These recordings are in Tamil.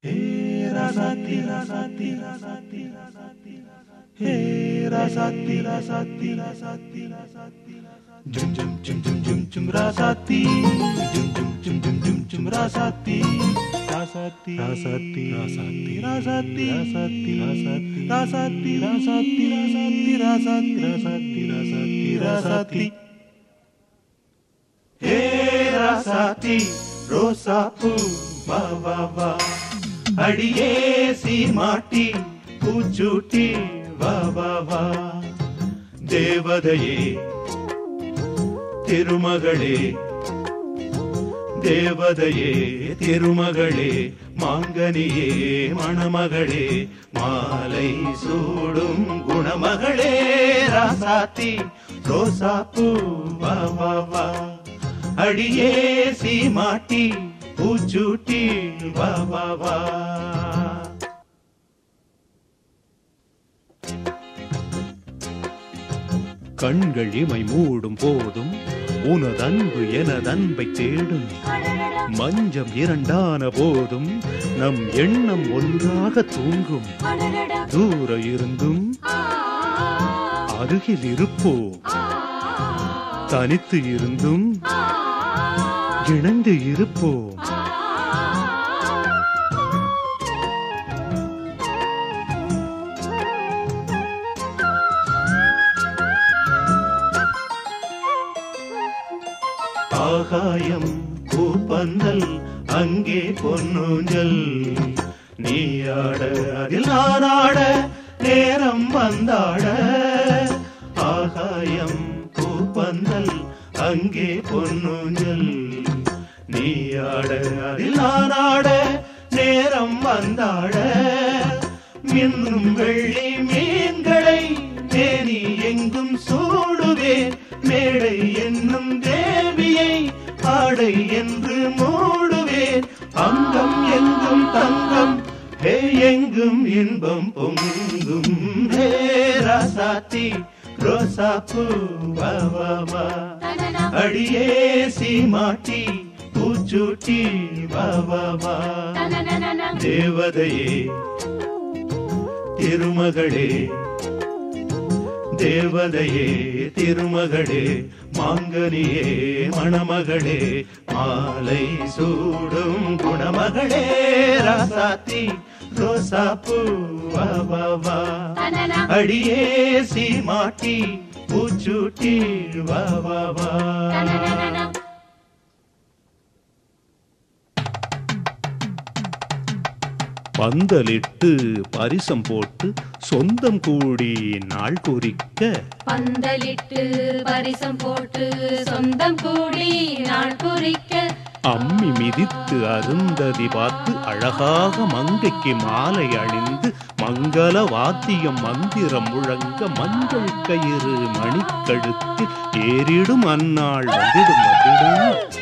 Hey Rasati, Rasati, Rasati, Rasati, Hey Rasati, Rasati, Rasati, Rasati, Jum jum jum jum jum jum Rasati, jum jum jum jum jum jum Rasati, Rasati, Rasati, Rasati, Rasati, Rasati, Rasati, Rasati, Rasati, Rasati, Rasati, Rasati, Rasati. Hey Rasati, Rosapu, va va va. அடியே சீமாட்டி பூச்சூட்டி வா வா வா தேவதையே திருமகளே தேவதையே திருமகளே மாங்கனியே மணமகளே மாலை சூடும் குணமகளே ராசாத்தி ரோசாப்பூ வா வா வா அடியே சீமாட்டி பூச்சூட்டி வா வா வா கண்கள் இமை மூடும் போதும் உனதன்பு எனதன்பை தேடும் மஞ்சம் இரண்டான போதும் நம் எண்ணம் ஒன்றாக தூங்கும் தூர இருந்தும் அருகில் இருப்போம் தனித்து இருந்தும் இணைந்து இருப்போம் ஆகாயம் பூப்பந்தல் அங்கே பொன்னூஞ்சல் நீயாட அதில் நானாட நேரம் வந்தாட ஆகாயம் பூப்பந்தல் அங்கே பொன்னூஞ்சல் நீயாட அதில் நானாட நேரம் வந்தாட மின்னும் வெள்ளி மீன்களை தேனி எங்கும் சூடுவேன் மேடை என்னும் தேவியை ஆடை என்று மூடுவேன் அங்கம் எங்கும் தங்கம் ஹே எங்கும் இன்பம் பொங்கும் ஹே ராசாத்தி ரோசாப்பூ வா வா வா அடியே சீமாட்டி பூச்சூட்டி வா வா வா தேவதையே திருமகளே தேவதையே திருமகளே மாங்கனியே மணமகளே மாலை சூடும் குணமகளே ராசாத்தி ரோசாப்பூ வா வா வா அடியே சீமாட்டி பூச்சூட்டி வா வா வா பந்தலிட்டு பரிசம் போட்டு சொந்தம் கூடி நாள் குறிக்க பந்தலிட்டு பரிசம் போட்டு சொந்தம் கூடி நாள் குறிக்க அம்மி மிதித்து அருந்ததி பார்த்து அழகாக மங்கைக்கு மாலை அணிந்து மங்கள வாத்தியம் மந்திரம் முழங்க மஞ்சள் கயிறு மணிக்கழுத்தில் ஏறிடும் அந்நாள் வந்திடும் வந்திடும்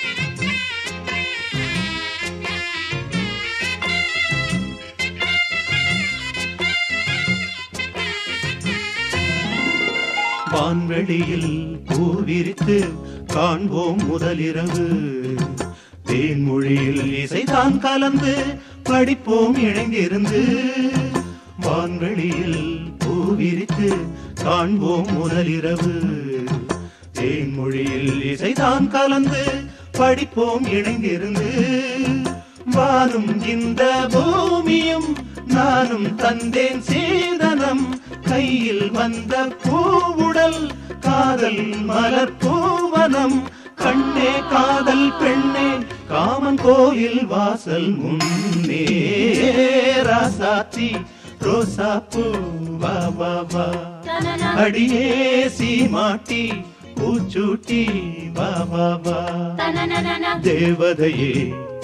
வான்வெளியில் பூவிரித்து காண்போம் முதலிரவு தேன்மொழியில் இசைதான் கலந்து படிப்போம் இணைந்திருந்து வான்வெளியில் பூவிரித்து காண்போம் முதலிரவு தேன்மொழியில் இசைதான் கலந்து படிப்போம் இணைந்திருந்து வானும் இந்த பூமியும் நானும் தந்தேன் சீதனம் கையில் வந்த பூவுடல் காதல் மலர் பூவனம் கண்ணே காதல் பெண்ணே காமன் கோயில் வாசல் முன்னே ராசாத்தி ரோசாப்பூ வா வா வா அடியே சீமாட்டி பூச்சூட்டி வா வா வா தேவதையே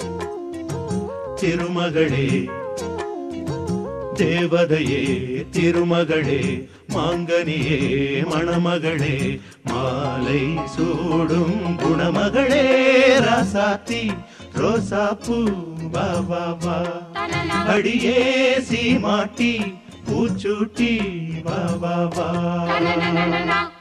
திருமகளே தேவதையே திருமகளே மாங்கனியே மணமகளே மாலை சூடும் குணமகளே ராசாத்தி ரோசாப்பூ வா வா வா அடியே சீமாட்டி பூச்சூட்டி வா வா வா